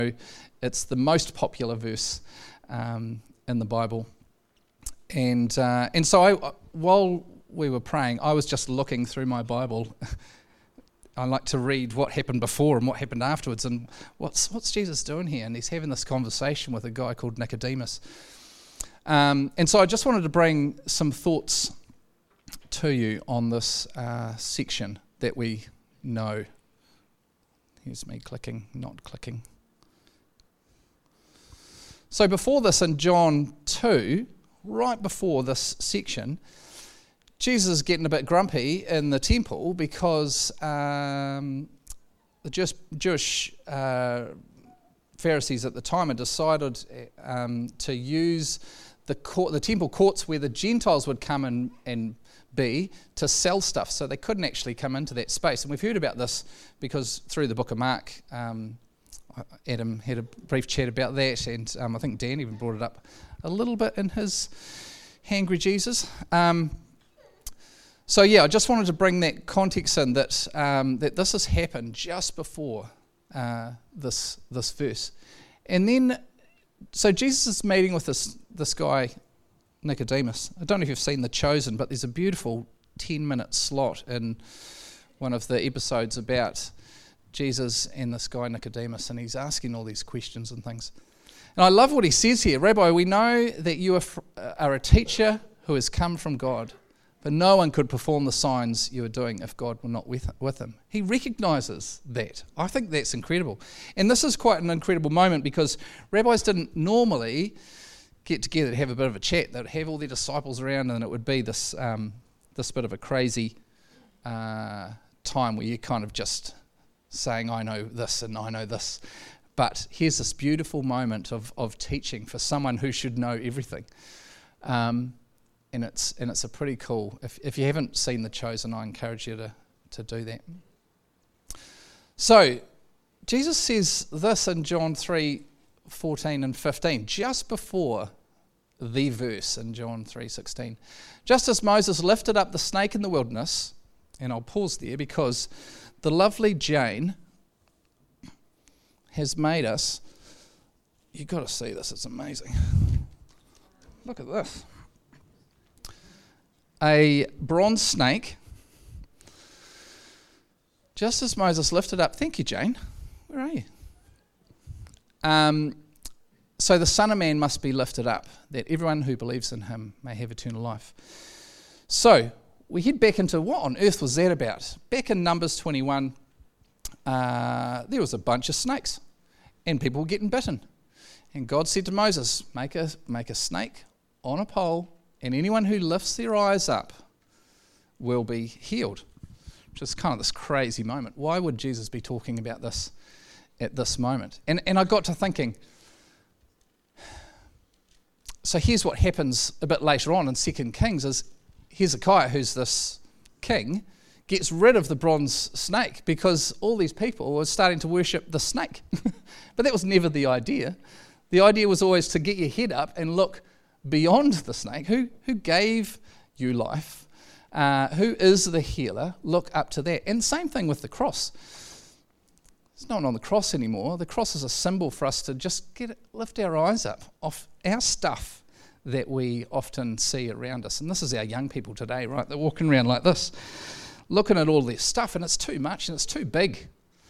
It's the most popular verse in the Bible. And so while we were praying, I was just looking through my Bible. I like to read what happened before and what happened afterwards, and what's Jesus doing here? And he's having this conversation with a guy called Nicodemus. And so I just wanted to bring some thoughts to you on this section that we know. Here's me clicking, not clicking. So before this, in John 2, right before this section, Jesus is getting a bit grumpy in the temple because the Jewish Pharisees at the time had decided to use the temple courts where the Gentiles would come and be to sell stuff, so they couldn't actually come into that space. And we've heard about this because through the book of Mark, Adam had a brief chat about that, and I think Dan even brought it up a little bit in his Hangry Jesus. So yeah, I just wanted to bring that context in that this has happened just before this verse. And then, so Jesus is meeting with this guy, Nicodemus. I don't know if you've seen The Chosen, but there's a beautiful 10-minute slot in one of the episodes about Jesus and this guy Nicodemus, and he's asking all these questions and things. And I love what he says here. Rabbi, we know that you are a teacher who has come from God, but no one could perform the signs you are doing if God were not with him. He recognises that. I think that's incredible. And this is quite an incredible moment because rabbis didn't normally get together to have a bit of a chat. They'd have all their disciples around, and it would be this bit of a crazy time where you're kind of just saying, I know this and I know this. But here's this beautiful moment of teaching for someone who should know everything. And it's a pretty cool. If you haven't seen The Chosen, I encourage you to do that. So Jesus says this in John 3:14 and 15, just before the verse in John 3:16. Just as Moses lifted up the snake in the wilderness, and I'll pause there because the lovely Jane has made us. You've got to see this; it's amazing. Look at this. A bronze snake, just as Moses lifted up. Thank you, Jane. Where are you? So the Son of Man must be lifted up, that everyone who believes in him may have eternal life. So we head back into what on earth was that about? Back in Numbers 21, there was a bunch of snakes, and people were getting bitten. And God said to Moses, make a snake on a pole, and anyone who lifts their eyes up will be healed. Which is kind of this crazy moment. Why would Jesus be talking about this at this moment? And I got to thinking, so here's what happens a bit later on in 2 Kings is Hezekiah, who's this king, gets rid of the bronze snake because all these people were starting to worship the snake. But that was never the idea. The idea was always to get your head up and look beyond the snake. Who gave you life? Who is the healer? Look up to that. And same thing with the cross. It's not on the cross anymore. The cross is a symbol for us to just lift our eyes up off our stuff that we often see around us. And this is our young people today, right? They're walking around like this, looking at all this stuff, and it's too much and it's too big.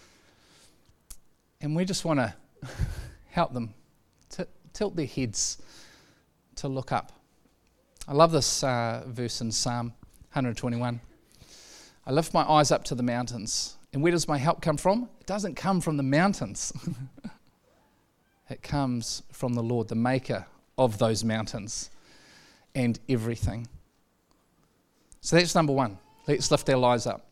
And we just want to help them to tilt their heads to look up. I love this verse in Psalm 121. I lift my eyes up to the mountains. And where does my help come from? It doesn't come from the mountains. It comes from the Lord, the maker of those mountains and everything. So that's number one. Let's lift our eyes up.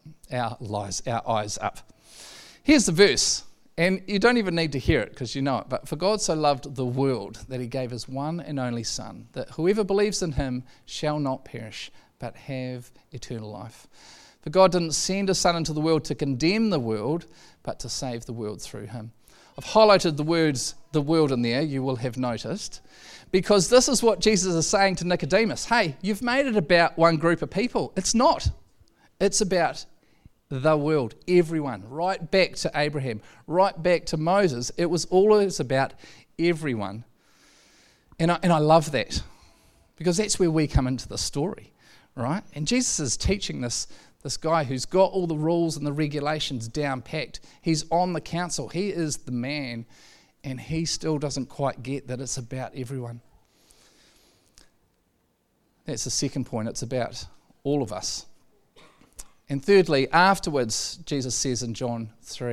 Here's the verse. And you don't even need to hear it because you know it. But for God so loved the world that he gave his one and only Son, that whoever believes in him shall not perish, but have eternal life. For God didn't send his Son into the world to condemn the world, but to save the world through him. I've highlighted the words, the world in there, you will have noticed, because this is what Jesus is saying to Nicodemus. Hey, you've made it about one group of people. It's not. It's about the world, everyone, right back to Abraham, right back to Moses. It was always about everyone. And I love that, because that's where we come into the story, right? And Jesus is teaching this guy who's got all the rules and the regulations down packed. He's on the council. He is the man, and he still doesn't quite get that it's about everyone. That's the second point. It's about all of us. And thirdly, afterwards, Jesus says in John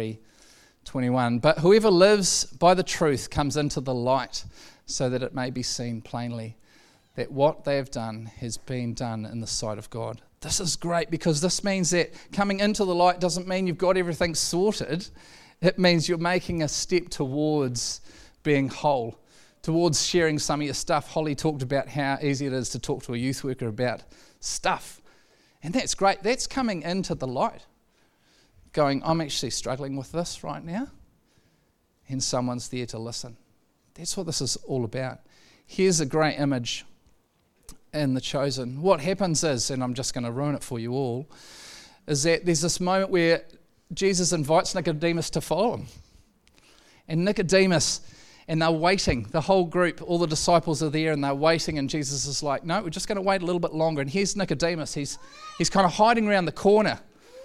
3:21, "But whoever lives by the truth comes into the light, so that it may be seen plainly that what they have done has been done in the sight of God." This is great, because this means that coming into the light doesn't mean you've got everything sorted. It means you're making a step towards being whole, towards sharing some of your stuff. Holly talked about how easy it is to talk to a youth worker about stuff. And that's great. That's coming into the light. Going, I'm actually struggling with this right now. And someone's there to listen. That's what this is all about. Here's a great image in The Chosen. What happens is, and I'm just going to ruin it for you all, is that there's this moment where Jesus invites Nicodemus to follow him. And Nicodemus, and they're waiting, the whole group, all the disciples are there and they're waiting, and Jesus is like, no, we're just going to wait a little bit longer. And here's Nicodemus, he's kind of hiding around the corner,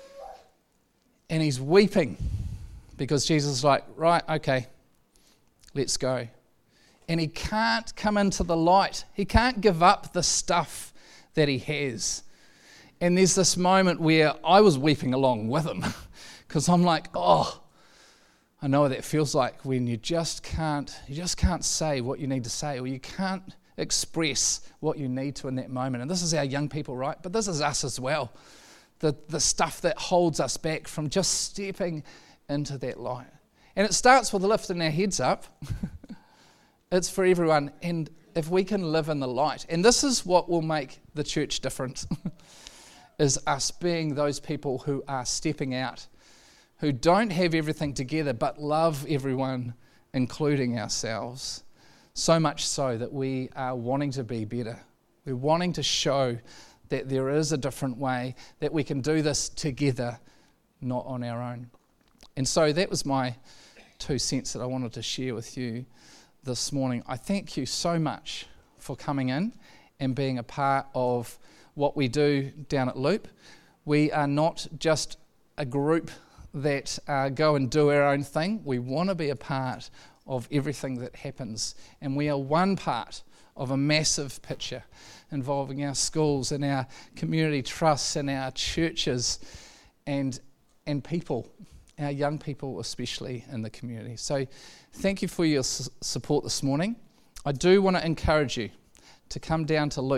and he's weeping, because Jesus is like, right, okay, let's go. And he can't come into the light. He can't give up the stuff that he has. And there's this moment where I was weeping along with him, because I'm like, oh, I know what that feels like when you just can't say what you need to say, or you can't express what you need to in that moment. And this is our young people, right? But this is us as well. The stuff that holds us back from just stepping into that light. And it starts with lifting our heads up. It's for everyone. And if we can live in the light, and this is what will make the church different, is us being those people who are stepping out, who don't have everything together but love everyone, including ourselves, so much so that we are wanting to be better. We're wanting to show that there is a different way, that we can do this together, not on our own. And so that was my 2 cents that I wanted to share with you this morning. I thank you so much for coming in and being a part of what we do down at Loop. We are not just a group that go and do our own thing. We want to be a part of everything that happens, and we are one part of a massive picture involving our schools and our community trusts and our churches and people, our young people especially in the community. So thank you for your support this morning. I do want to encourage you to come down to Loop.